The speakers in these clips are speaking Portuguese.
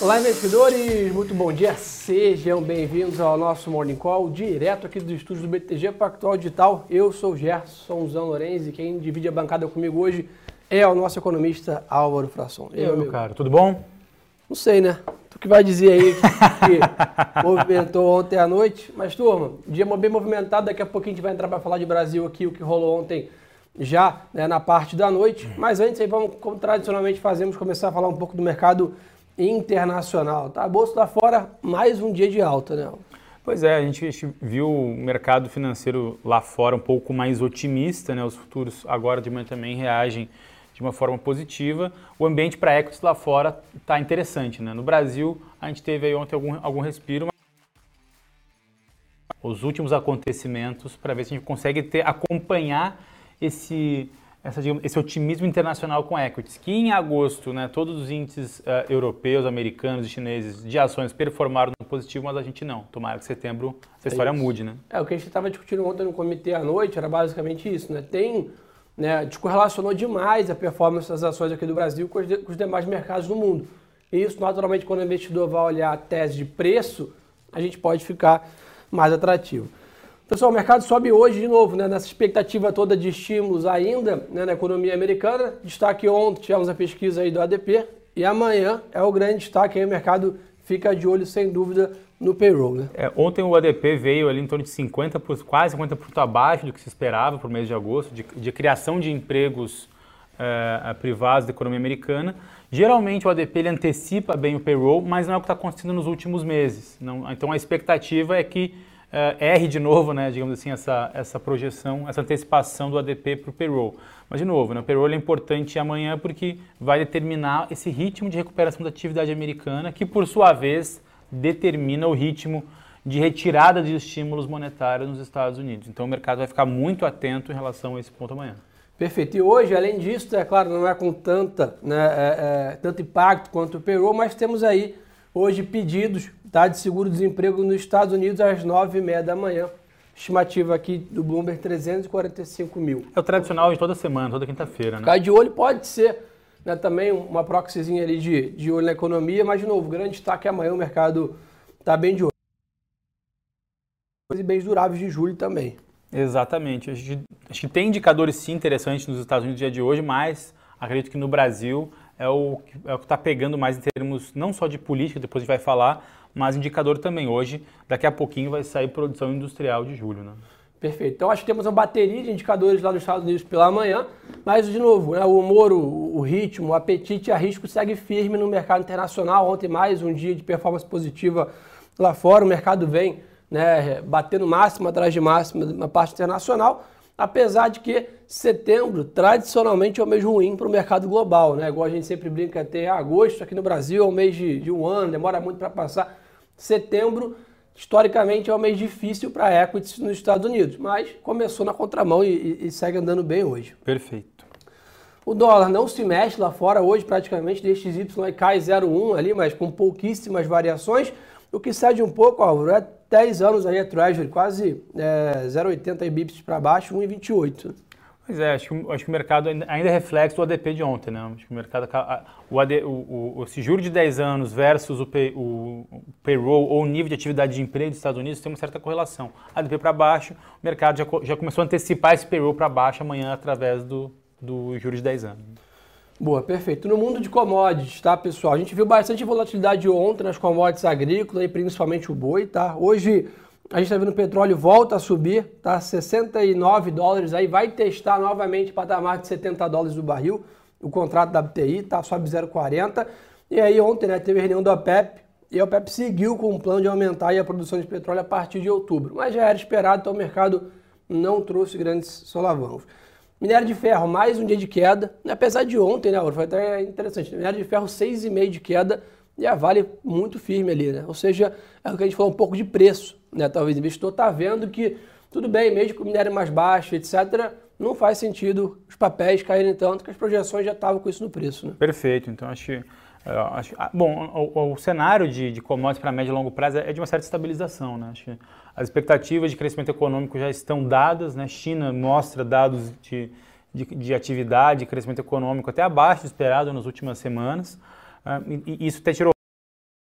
Olá, investidores! Muito bom dia! Sejam bem-vindos ao nosso Morning Call, direto aqui dos estúdios do BTG Pactual Digital. Eu sou o Gerson Zanlorenzi e quem divide a bancada comigo hoje é o nosso economista Álvaro Frasson. E aí, meu cara, tudo bom? Não sei, né? Tu que vai dizer aí que movimentou ontem à noite. Mas, turma, dia bem movimentado. Daqui a pouquinho a gente vai entrar para falar de Brasil aqui, o que rolou ontem já, né, na parte da noite. Mas antes aí vamos, como tradicionalmente fazemos, começar a falar um pouco do mercado internacional. Tá? A bolsa lá fora, mais um dia de alta, né? Pois é, a gente viu o mercado financeiro lá fora um pouco mais otimista, né? Os futuros agora de manhã também reagem de uma forma positiva. O ambiente para equities lá fora está interessante, né? No Brasil, a gente teve aí ontem algum respiro. Os últimos acontecimentos para ver se a gente consegue acompanhar esse otimismo internacional com equities, que em agosto, né, todos os índices europeus, americanos e chineses de ações performaram no positivo, mas a gente não. Tomara que setembro essa história mude, né? O que a gente estava discutindo ontem no comitê à noite era basicamente isso, né? Descorrelacionou demais a performance das ações aqui do Brasil com os demais mercados do mundo. E isso, naturalmente, quando o investidor vai olhar a tese de preço, a gente pode ficar mais atrativo. Pessoal, o mercado sobe hoje de novo, né, nessa expectativa toda de estímulos ainda, né, na economia americana. Destaque ontem, tivemos a pesquisa aí do ADP e amanhã é o grande destaque aí, o mercado fica de olho sem dúvida no payroll, né? Ontem o ADP veio ali em torno de quase 50% abaixo do que se esperava para o mês de agosto, de criação de empregos privados da economia americana. Geralmente o ADP ele antecipa bem o payroll, mas não é o que está acontecendo nos últimos meses. Então a expectativa é que erre de novo, né, digamos assim, essa projeção, essa antecipação do ADP para o payroll. Mas, de novo, né, o payroll é importante amanhã porque vai determinar esse ritmo de recuperação da atividade americana, que, por sua vez, determina o ritmo de retirada de estímulos monetários nos Estados Unidos. Então, o mercado vai ficar muito atento em relação a esse ponto amanhã. Perfeito. E hoje, além disso, é claro, não é com tanto impacto quanto o payroll, mas temos aí hoje pedidos, tá, de seguro-desemprego nos Estados Unidos às 9h30 da manhã. Estimativa aqui do Bloomberg, 345 mil. É o tradicional de toda semana, toda quinta-feira, né? Ficar de olho pode ser, né, também uma proxyzinha ali de olho na economia, mas, de novo, o grande destaque é amanhã o mercado está bem de olho. E bens duráveis de julho também. Exatamente. Acho que tem indicadores, sim, interessantes nos Estados Unidos no dia de hoje, mas acredito que no Brasil é o que está pegando mais em termos não só de política, depois a gente vai falar, mas indicador também. Hoje, daqui a pouquinho, vai sair produção industrial de julho, né? Perfeito. Então, acho que temos uma bateria de indicadores lá nos Estados Unidos pela manhã, mas, de novo, né, o humor, o ritmo, o apetite a risco segue firme no mercado internacional. Ontem, mais um dia de performance positiva lá fora. O mercado vem, né, batendo máxima atrás de máxima na parte internacional, apesar de que setembro, tradicionalmente, é o mês ruim para o mercado global, né? Igual a gente sempre brinca, até agosto aqui no Brasil é um mês de um ano, demora muito para passar. Setembro, historicamente, é um mês difícil para equities nos Estados Unidos, mas começou na contramão e segue andando bem hoje. Perfeito. O dólar não se mexe lá fora hoje, praticamente, DXY cai 0,1 ali, mas com pouquíssimas variações. O que cede um pouco, Álvaro, é 10 anos aí a Treasury, quase 0,80 bips para baixo, 1,28. Pois é, acho que o mercado ainda é reflexo do ADP de ontem, né? Acho que o mercado, esse juro de 10 anos versus o payroll ou o nível de atividade de emprego dos Estados Unidos tem uma certa correlação. ADP para baixo, o mercado já começou a antecipar esse payroll para baixo amanhã através do juro de 10 anos. Boa, perfeito. No mundo de commodities, tá, pessoal? A gente viu bastante volatilidade ontem nas commodities agrícolas, e principalmente o boi, tá? Hoje a gente está vendo o petróleo volta a subir, tá? 69 dólares, aí vai testar novamente o patamar de 70 dólares do barril, o contrato da WTI, tá? Sobe 0,40. E aí ontem, né, teve a reunião da OPEP, e a OPEP seguiu com o plano de aumentar aí a produção de petróleo a partir de outubro. Mas já era esperado, então o mercado não trouxe grandes solavancos. Minério de ferro, mais um dia de queda, apesar de ontem, né, foi até interessante, minério de ferro 6,5 de queda e a Vale muito firme ali, né, ou seja, é o que a gente falou um pouco de preço, né, talvez o investidor está vendo que tudo bem, mesmo com o minério mais baixo, etc., não faz sentido os papéis caírem tanto que as projeções já estavam com isso no preço, né. Perfeito, então o cenário de commodities para médio e longo prazo é de uma certa estabilização, né? Acho que as expectativas de crescimento econômico já estão dadas, né? China mostra dados de atividade, de crescimento econômico até abaixo do esperado nas últimas semanas, e isso até tirou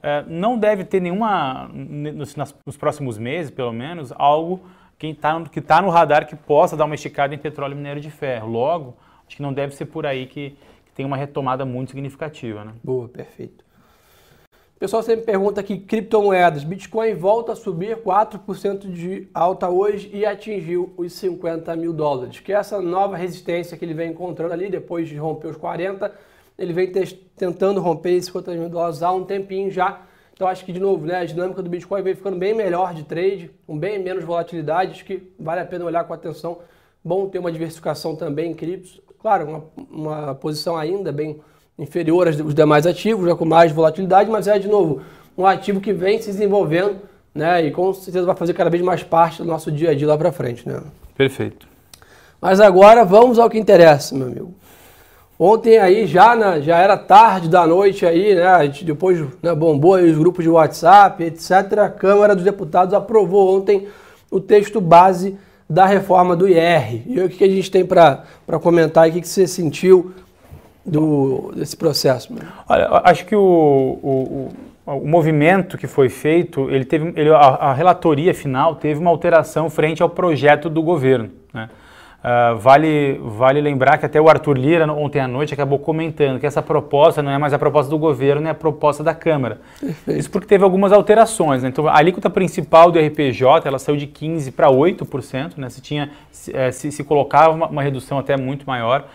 não deve ter nenhuma, nos próximos meses, pelo menos, algo que tá no radar que possa dar uma esticada em petróleo e minério de ferro. Logo, acho que não deve ser por aí que tem uma retomada muito significativa, né? Boa, perfeito. O pessoal sempre pergunta aqui, criptomoedas. Bitcoin volta a subir 4% de alta hoje e atingiu os 50 mil dólares. Que é essa nova resistência que ele vem encontrando ali, depois de romper os 40, ele vem tentando romper esses 50 mil dólares há um tempinho já. Então acho que, de novo, né, a dinâmica do Bitcoin vem ficando bem melhor de trade, com bem menos volatilidade, acho que vale a pena olhar com atenção. Bom ter uma diversificação também em criptos. Claro, uma posição ainda bem inferior aos demais ativos, já com mais volatilidade, mas de novo, um ativo que vem se desenvolvendo, né, e com certeza vai fazer cada vez mais parte do nosso dia a dia lá para frente, né? Perfeito. Mas agora vamos ao que interessa, meu amigo. Ontem aí já era tarde da noite aí, né, a gente depois, né, bombou aí os grupos de WhatsApp, etc. A Câmara dos Deputados aprovou ontem o texto base da reforma do IR. E o que a gente tem para comentar aí, o que você sentiu desse processo? Mano? Olha, acho que o movimento que foi feito, a relatoria final teve uma alteração frente ao projeto do governo, né? Vale lembrar que até o Arthur Lira, ontem à noite, acabou comentando que essa proposta não é mais a proposta do governo, é a proposta da Câmara. Perfeito. Isso porque teve algumas alterações, né? Então, a alíquota principal do RPJ, ela saiu de 15% para 8%, né? Se colocava uma redução até muito maior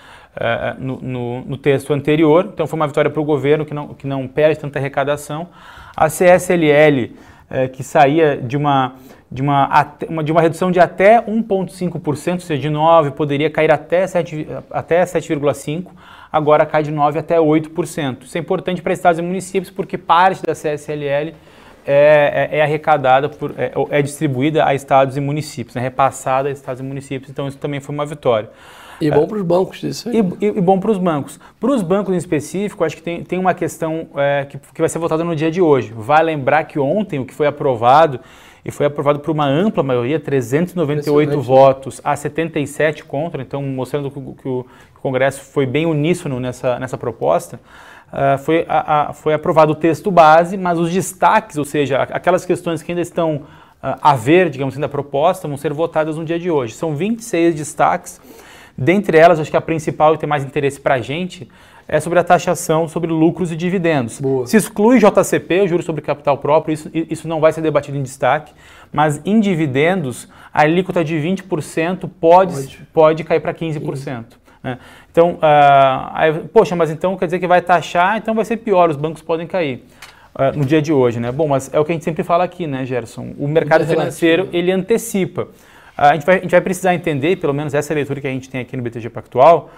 no texto anterior. Então, foi uma vitória para o governo, que não perde tanta arrecadação. A CSLL, que saía de uma redução de até 1,5%, ou seja, de 9%, poderia cair até 7,5%, agora cai de 9% até 8%. Isso é importante para estados e municípios, porque parte da CSLL é arrecadada, é distribuída a estados e municípios, é repassada a estados e municípios, então isso também foi uma vitória. E bom para os bancos isso aí. E bom para os bancos. Para os bancos em específico, acho que tem uma questão que vai ser votada no dia de hoje. Vai lembrar que ontem o que foi aprovado, e foi aprovado por uma ampla maioria, 398 votos a 77 contra, então mostrando que o Congresso foi bem uníssono nessa proposta. Foi aprovado o texto base, mas os destaques, ou seja, aquelas questões que ainda estão a ver, digamos assim, da proposta, vão ser votadas no dia de hoje. São 26 destaques. Dentre elas, acho que a principal e tem mais interesse para a gente é sobre a taxação sobre lucros e dividendos. Boa. Se exclui JCP, o juros sobre capital próprio, isso não vai ser debatido em destaque, mas em dividendos, a alíquota de 20% pode cair para 15%. Né? Então, poxa, mas então quer dizer que vai taxar, então vai ser pior, os bancos podem cair. No dia de hoje, né? Bom, mas é o que a gente sempre fala aqui, né, Gerson? O mercado financeiro, ele antecipa. A gente vai precisar entender, pelo menos essa leitura que a gente tem aqui no BTG Pactual,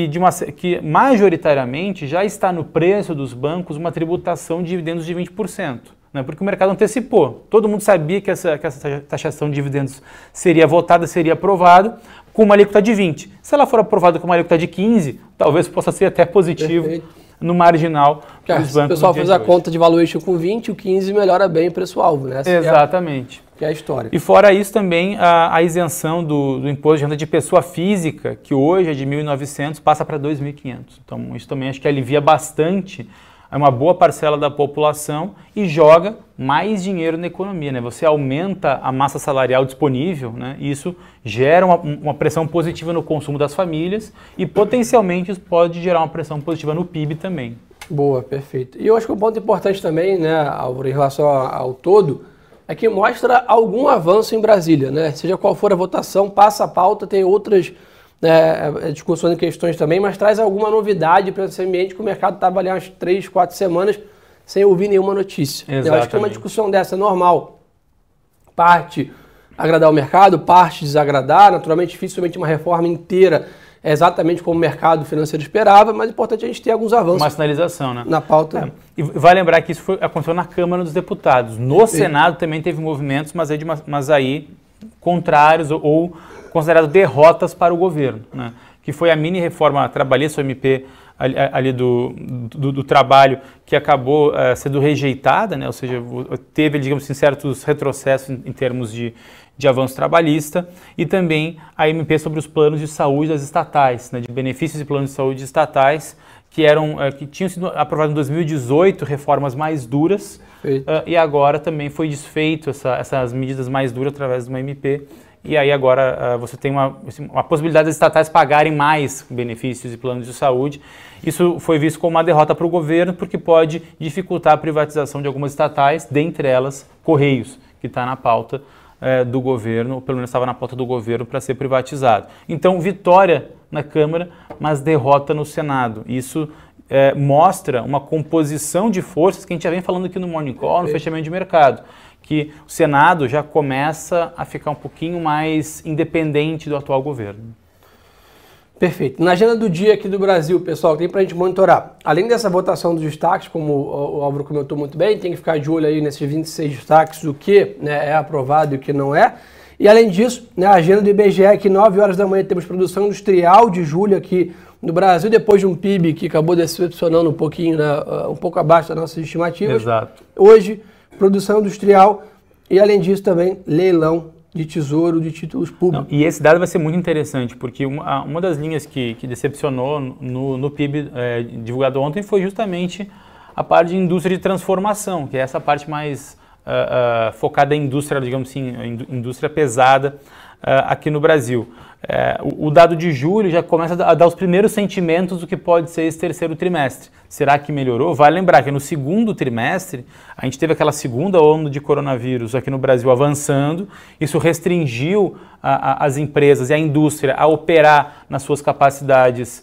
que majoritariamente já está no preço dos bancos uma tributação de dividendos de 20%, né? Porque o mercado antecipou. Todo mundo sabia que essa taxação de dividendos seria votada, seria aprovada com uma alíquota de 20%. Se ela for aprovada com uma alíquota de 15%, talvez possa ser até positivo. Perfeito. No marginal dos bancos. Se o pessoal faz a conta de valuation com 20, o 15 melhora bem o preço-alvo, né? Exatamente. Que é a história. E fora isso também a isenção do imposto de renda de pessoa física, que hoje é de 1.900, passa para 2.500. Então isso também acho que alivia bastante uma boa parcela da população e joga mais dinheiro na economia, né? Você aumenta a massa salarial disponível, né? E isso gera uma pressão positiva no consumo das famílias e potencialmente isso pode gerar uma pressão positiva no PIB também. Boa, perfeito. E eu acho que um ponto importante também, né, Álvaro, em relação ao todo, é que mostra algum avanço em Brasília, né? Seja qual for a votação, passa a pauta, tem outras discussões e questões também, mas traz alguma novidade para esse ambiente que o mercado estava ali umas 3, 4 semanas sem ouvir nenhuma notícia. Exatamente. Eu acho que uma discussão dessa é normal. Parte agradar o mercado, parte desagradar. Naturalmente, dificilmente uma reforma inteira é exatamente como o mercado financeiro esperava, mas é importante a gente ter alguns avanços. Uma sinalização, né? Na pauta. E vai lembrar que isso aconteceu na Câmara dos Deputados. No Senado também teve movimentos, mas aí contrários ou considerados derrotas para o governo, né? Que foi a mini reforma trabalhista, o MP ali do trabalho, que acabou sendo rejeitada, né? Ou seja, teve, digamos assim, certos retrocessos em termos de avanço trabalhista, e também a MP sobre os planos de saúde das estatais, né? De benefícios e planos de saúde estatais, que tinham sido aprovadas em 2018, reformas mais duras, e agora também foi desfeito essas medidas mais duras através de uma MP. E aí agora você tem uma possibilidade das estatais pagarem mais benefícios e planos de saúde. Isso foi visto como uma derrota para o governo, porque pode dificultar a privatização de algumas estatais, dentre elas Correios, que está na pauta do governo, ou pelo menos estava na pauta do governo para ser privatizado. Então, vitória na Câmara, mas derrota no Senado. Isso mostra uma composição de forças que a gente já vem falando aqui no Morning Call, no fechamento de mercado, que o Senado já começa a ficar um pouquinho mais independente do atual governo. Perfeito. Na agenda do dia aqui do Brasil, pessoal, tem para a gente monitorar. Além dessa votação dos destaques, como o Álvaro comentou muito bem, tem que ficar de olho aí nesses 26 destaques, o que é aprovado e o que não é. E além disso, a agenda do IBGE, aqui 9 horas da manhã, temos produção industrial de julho aqui no Brasil, depois de um PIB que acabou decepcionando um pouquinho, um pouco abaixo das nossas estimativas. Exato. Hoje, produção industrial e, além disso, também leilão de tesouro de títulos públicos. Não, e esse dado vai ser muito interessante, porque uma das linhas que decepcionou no PIB divulgado ontem foi justamente a parte de indústria de transformação, que é essa parte mais focada em indústria, digamos assim, indústria pesada aqui no Brasil. O dado de julho já começa a dar os primeiros sentimentos do que pode ser esse terceiro trimestre. Será que melhorou? Vale lembrar que no segundo trimestre, a gente teve aquela segunda onda de coronavírus aqui no Brasil avançando, isso restringiu as empresas e a indústria a operar nas suas capacidades,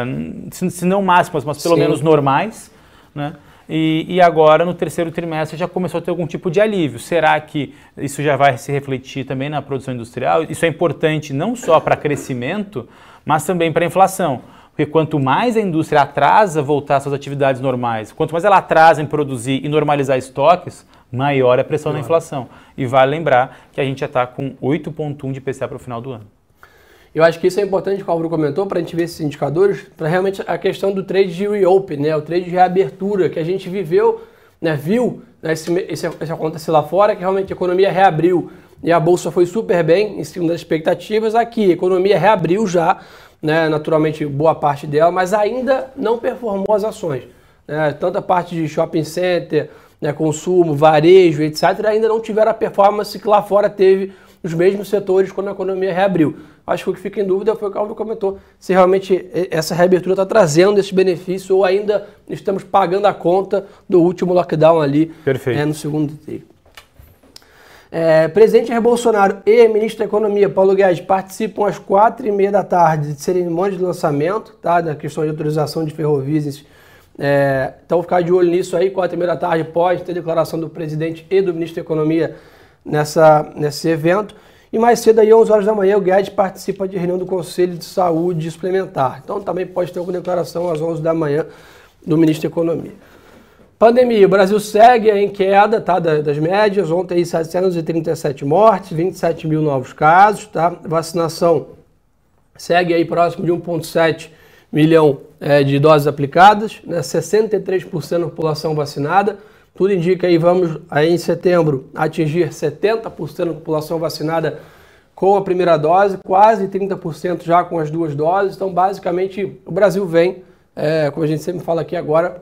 se não máximas, mas pelo menos normais, né? E agora, no terceiro trimestre, já começou a ter algum tipo de alívio. Será que isso já vai se refletir também na produção industrial? Isso é importante não só para crescimento, mas também para a inflação. Porque quanto mais a indústria atrasa voltar às suas atividades normais, quanto mais ela atrasa em produzir e normalizar estoques, maior é a pressão na inflação. E vale lembrar que a gente já está com 8,1 de IPCA para o final do ano. Eu acho que isso é importante, que o Álvaro comentou, para a gente ver esses indicadores, para realmente a questão do trade de reopen, o trade de reabertura, que a gente viu, esse acontecer lá fora, que realmente a economia reabriu e a Bolsa foi super bem, em cima das expectativas. Aqui, a economia reabriu já, naturalmente boa parte dela, mas ainda não performou as ações. Tanta parte de shopping center, consumo, varejo, etc., ainda não tiveram a performance que lá fora teve nos mesmos setores quando a economia reabriu. Acho que o que fica em dúvida foi o que o Álvaro comentou, se realmente essa reabertura está trazendo esse benefício ou ainda estamos pagando a conta do último lockdown ali no segundo TRI. Presidente Jair Bolsonaro e ministro da Economia, Paulo Guedes, participam às 4h30 da tarde de cerimônia de lançamento, da questão de autorização de ferrovias. Então, vou ficar de olho nisso aí, 4h30 da tarde, pode ter declaração do presidente e do ministro da Economia nesse evento. E mais cedo, aí, 11 horas da manhã, o Guedes participa de reunião do Conselho de Saúde Suplementar. Então, também pode ter alguma declaração às 11 da manhã do ministro da Economia. Pandemia, o Brasil segue em queda das médias. Ontem, aí, 737 mortes, 27 mil novos casos. Vacinação segue aí próximo de 1,7 milhão de doses aplicadas, 63% da população vacinada. Tudo indica aí, vamos aí em setembro atingir 70% da população vacinada com a primeira dose, quase 30% já com as duas doses. Então, basicamente, o Brasil vem, como a gente sempre fala aqui agora,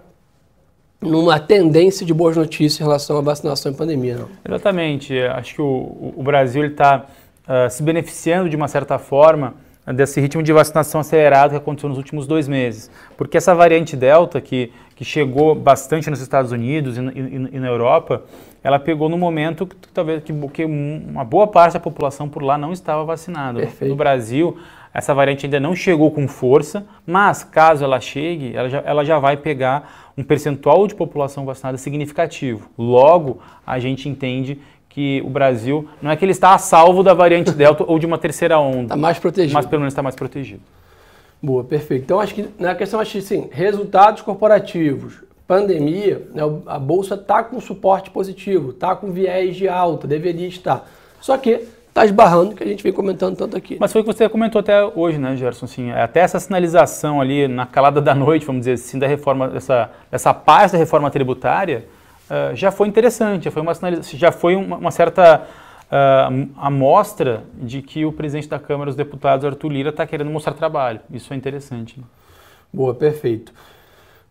numa tendência de boas notícias em relação à vacinação e pandemia. Não? Exatamente. Acho que o Brasil está se beneficiando de uma certa forma desse ritmo de vacinação acelerado que aconteceu nos últimos 2 meses. Porque essa variante Delta, que chegou bastante nos Estados Unidos e na Europa, ela pegou no momento que uma boa parte da população por lá não estava vacinada. Perfeito. No Brasil, essa variante ainda não chegou com força, mas caso ela chegue, ela já vai pegar um percentual de população vacinada significativo. Logo, a gente entende que o Brasil, não é que ele está a salvo da variante Delta ou de uma terceira onda. Está mais protegido. Mas pelo menos está mais protegido. Boa, perfeito. Então, acho que na questão, assim, resultados corporativos, pandemia, a Bolsa está com suporte positivo, está com viés de alta, deveria estar. Só que está esbarrando, que a gente vem comentando tanto aqui. Mas foi o que você comentou até hoje, né, Gerson? Assim, até essa sinalização ali na calada da noite, vamos dizer assim, da reforma, essa paz da reforma tributária, já foi interessante, já foi uma certa amostra de que o presidente da Câmara dos Deputados, Arthur Lira, está querendo mostrar trabalho. Isso é interessante. Né? Boa, perfeito.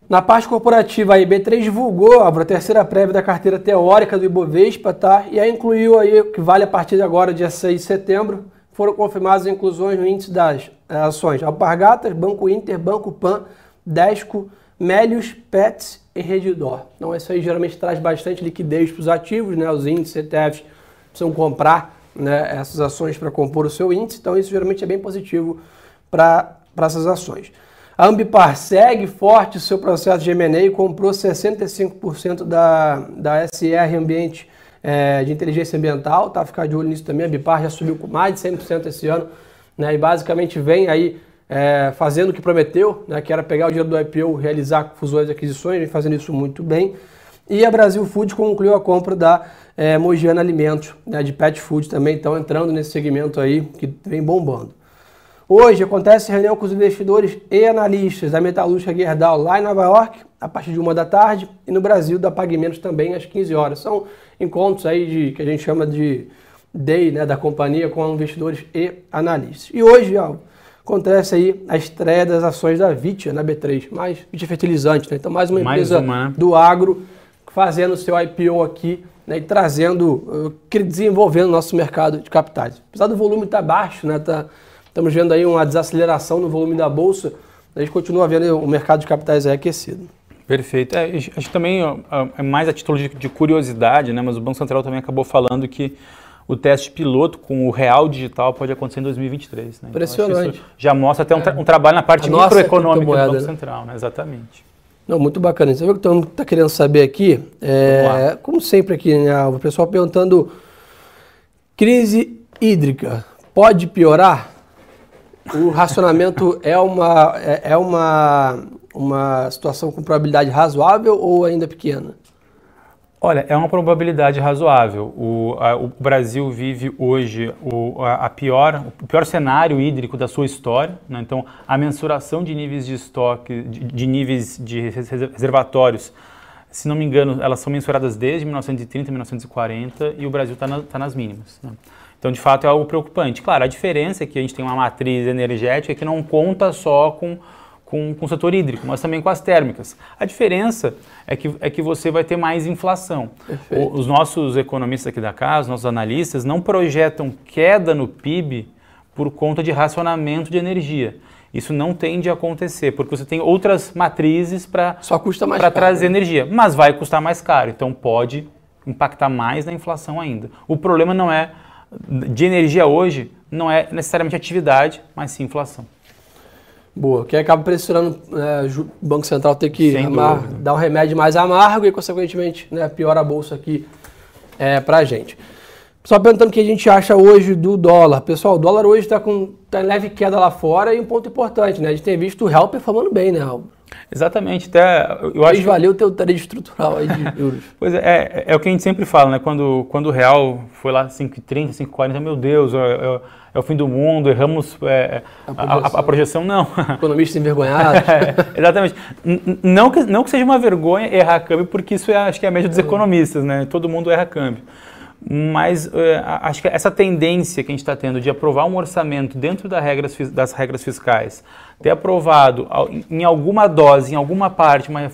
Na parte corporativa, a B3 divulgou a terceira prévia da carteira teórica do Ibovespa, tá? E aí incluiu aí, que vale a partir de agora, dia 6 de setembro, foram confirmadas inclusões no índice das ações Alpargatas, Banco Inter, Banco Pan, Desco, Melius, Pets e Redditor. Então isso aí geralmente traz bastante liquidez para os ativos, né? Os índices ETFs precisam comprar, né, essas ações para compor o seu índice, então isso geralmente é bem positivo para essas ações. A Ambipar segue forte o seu processo de M&A e comprou 65% da SR Ambiente de Inteligência Ambiental, tá? Ficar de olho nisso também. A Ambipar já subiu com mais de 100% esse ano, né? E basicamente vem aí fazendo o que prometeu, né? Que era pegar o dinheiro do IPO, realizar fusões e aquisições, vem fazendo isso muito bem. E a Brasil Food concluiu a compra da Mogiana Alimentos, né? De pet food também, estão entrando nesse segmento aí que vem bombando. Hoje acontece reunião com os investidores e analistas da metalúrgica Gerdau lá em Nova York, a partir de 1 da tarde, e no Brasil da Pagamentos também às 15 horas. São encontros aí que a gente chama de day, né, da companhia com investidores e analistas. E hoje acontece aí a estreia das ações da Vitia na B3, mais Vitia Fertilizante, né? Então mais uma empresa do agro fazendo o seu IPO aqui, né, e trazendo, desenvolvendo o nosso mercado de capitais. Apesar do volume estar baixo, né, estamos vendo aí uma desaceleração no volume da Bolsa, a gente continua vendo o mercado de capitais aí aquecido. Perfeito. Acho que também é mais a título de curiosidade, né? Mas o Banco Central também acabou falando que o teste piloto com o real digital pode acontecer em 2023. Né? Impressionante. Então, isso já mostra até um trabalho na parte microeconômica do Banco Central, né? Exatamente. Não, muito bacana. Você viu que todo mundo está querendo saber aqui? Como sempre aqui, né? O pessoal perguntando, crise hídrica pode piorar? O racionamento é uma situação com probabilidade razoável ou ainda pequena? Olha, é uma probabilidade razoável. O Brasil vive hoje o pior cenário hídrico da sua história, né? Então, a mensuração de níveis de estoque, de níveis de reservatórios, se não me engano, elas são mensuradas desde 1930, 1940 e o Brasil está nas mínimas, né? Então, de fato, é algo preocupante. Claro, a diferença é que a gente tem uma matriz energética que não conta só com o setor hídrico, mas também com as térmicas. A diferença é que você vai ter mais inflação. Os nossos economistas aqui da casa, os nossos analistas, não projetam queda no PIB por conta de racionamento de energia. Isso não tende a acontecer, porque você tem outras matrizes para trazer energia, mas vai custar mais caro, então pode impactar mais na inflação ainda. O problema não é de energia hoje, não é necessariamente atividade, mas sim inflação. Boa, que acaba pressionando o Banco Central ter que dar um remédio mais amargo e, consequentemente, né, piora a bolsa aqui para a gente. Só perguntando o que a gente acha hoje do dólar. Pessoal, o dólar hoje está em leve queda lá fora e um ponto importante, né? A gente tem visto o real performando bem, né, Raul? Exatamente, até eu acho que valeu o teu trade estrutural aí de euros. Pois é o que a gente sempre fala, né? Quando o real foi lá 5,30, 5,40, meu Deus, é o fim do mundo, erramos a projeção, não. Economistas envergonhados. Exatamente. Não que seja uma vergonha errar câmbio, porque isso acho que é a média dos economistas, né? Todo mundo erra câmbio. Mas acho que essa tendência que a gente está tendo de aprovar um orçamento dentro das regras fiscais, ter aprovado em alguma dose, em alguma parte, uma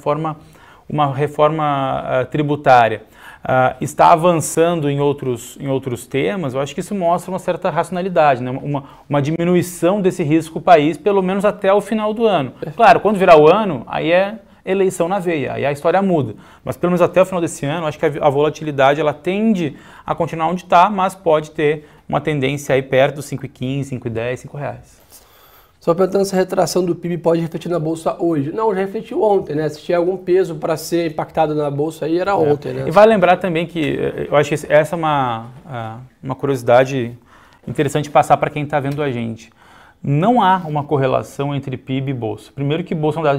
reforma tributária, está avançando em outros temas, eu acho que isso mostra uma certa racionalidade, né? uma diminuição desse risco país, pelo menos até o final do ano. Claro, quando virar o ano, aí é eleição na veia, aí a história muda. Mas pelo menos até o final desse ano, acho que a volatilidade ela tende a continuar onde está, mas pode ter uma tendência aí perto dos 5,15, 5,10, R$5. Só perguntando se a retração do PIB pode refletir na Bolsa hoje. Não, já refletiu ontem, né? Se tinha algum peso para ser impactado na Bolsa aí, era ontem, né? E vale lembrar também que, eu acho que essa é uma curiosidade interessante passar para quem está vendo a gente. Não há uma correlação entre PIB e Bolsa. Primeiro que Bolsa é um dado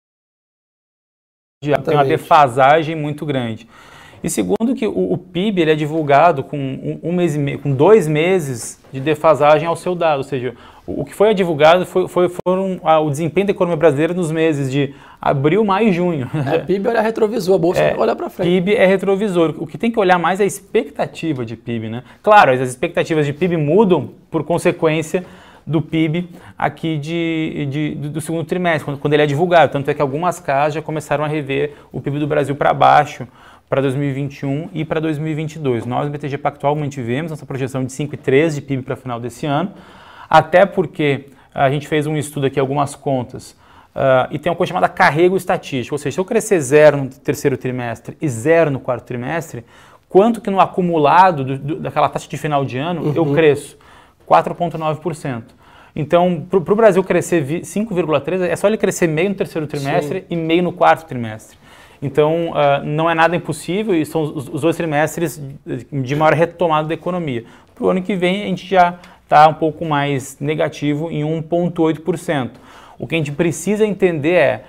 tem uma defasagem muito grande. E segundo que o PIB ele é divulgado com 2 meses de defasagem ao seu dado, ou seja, o que foi divulgado foram o desempenho da economia brasileira nos meses de abril, maio e junho. PIB olha retrovisor, a Bolsa olha para frente. PIB é retrovisor. O que tem que olhar mais é a expectativa de PIB, né? Claro, as expectativas de PIB mudam por consequência do PIB aqui do segundo trimestre, quando ele é divulgado. Tanto é que algumas casas já começaram a rever o PIB do Brasil para baixo para 2021 e para 2022. Nós, no BTG Pactual, mantivemos nossa projeção de 5,3 de PIB para o final desse ano, até porque a gente fez um estudo aqui, algumas contas, e tem uma coisa chamada carrego estatístico, ou seja, se eu crescer 0 no terceiro trimestre e 0 no quarto trimestre, quanto que no acumulado daquela taxa de final de ano eu cresço? 4,9%. Então, para o Brasil crescer 5,3%, é só ele crescer meio no terceiro trimestre e meio no quarto trimestre. Então, não é nada impossível e são os 2 trimestres de maior retomada da economia. Para o ano que vem, a gente já está um pouco mais negativo em 1,8%. O que a gente precisa entender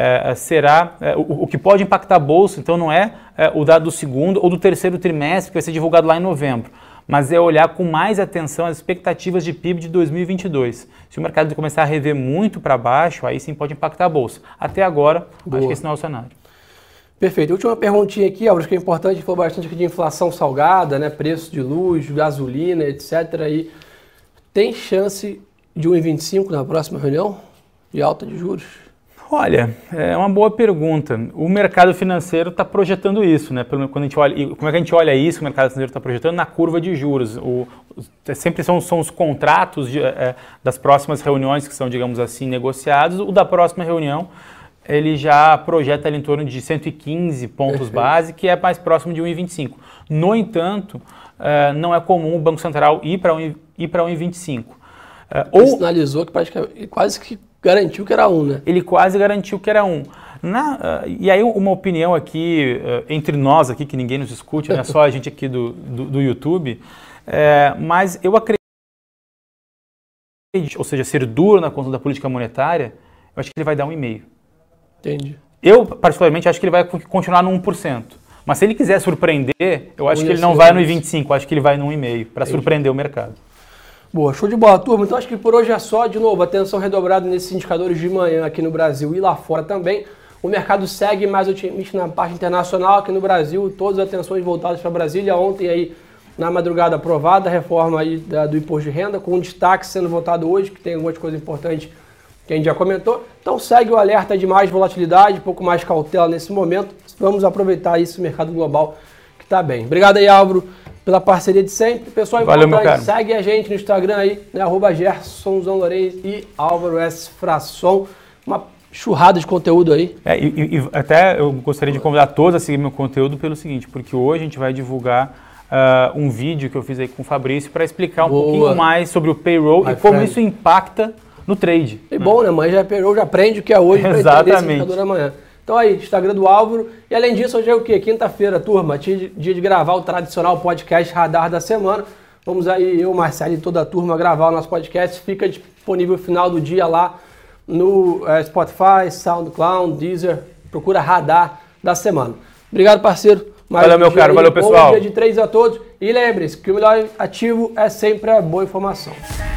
o que pode impactar a Bolsa, então não é o dado do segundo ou do terceiro trimestre que vai ser divulgado lá em novembro, mas é olhar com mais atenção as expectativas de PIB de 2022. Se o mercado começar a rever muito para baixo, aí sim pode impactar a Bolsa. Até agora, acho que esse não é o cenário. Perfeito. Última perguntinha aqui, Álvaro, que é importante, a gente falou bastante aqui de inflação salgada, né, preço de luz, gasolina, etc. E tem chance de 1,25 na próxima reunião de alta de juros? Olha, é uma boa pergunta. O mercado financeiro está projetando isso, né? Quando a gente olha, e como é que a gente olha isso, o mercado financeiro está projetando? Na curva de juros. Sempre são os contratos das próximas reuniões que são, digamos assim, negociados. O da próxima reunião, ele já projeta ali em torno de 115 pontos base, que é mais próximo de 1,25. No entanto, não é comum o Banco Central ir para 1,25. Ele sinalizou que quase que garantiu que era 1, né? Ele quase garantiu que era 1. E aí uma opinião aqui, entre nós aqui, que ninguém nos escute, não é só a gente aqui do YouTube, mas eu acredito, ou seja, ser duro na conta da política monetária, eu acho que ele vai dar 1,5. Entendi. Eu, particularmente, acho que ele vai continuar no 1%. Mas se ele quiser surpreender, eu acho que ele não vai no 1,25, eu acho que ele vai no 1,5, para surpreender o mercado. Boa, show de bola, turma. Então acho que por hoje é só. De novo, atenção redobrada nesses indicadores de manhã aqui no Brasil e lá fora também. O mercado segue mais otimista na parte internacional aqui no Brasil. Todas as atenções voltadas para Brasília. Ontem aí, na madrugada, aprovada a reforma aí do imposto de renda, com um destaque sendo votado hoje, que tem algumas coisas importantes que a gente já comentou. Então segue o alerta de mais volatilidade, um pouco mais cautela nesse momento. Vamos aproveitar isso, o mercado global que está bem. Obrigado aí, Álvaro, pela parceria de sempre. Pessoal, valeu, meu caro. Segue a gente no Instagram aí, né, @GersonZonLorenz e Álvaro S. Frasson. Uma churrada de conteúdo aí. E até eu gostaria de convidar todos a seguir meu conteúdo pelo seguinte, porque hoje a gente vai divulgar um vídeo que eu fiz aí com o Fabrício para explicar um pouquinho mais sobre o payroll e como isso impacta no trade. É bom, né? Mas já payroll, já aprende o que é hoje para entender esse indicador amanhã. Então aí, Instagram do Álvaro. E além disso, hoje é o quê? Quinta-feira, turma. Dia de gravar o tradicional podcast Radar da semana. Vamos aí, eu, Marcelo e toda a turma gravar o nosso podcast. Fica disponível no final do dia lá no Spotify, SoundCloud, Deezer. Procura Radar da semana. Obrigado, parceiro. Valeu, meu caro. Valeu, pessoal. Bom dia de 3 a todos. E lembre-se que o melhor ativo é sempre a boa informação.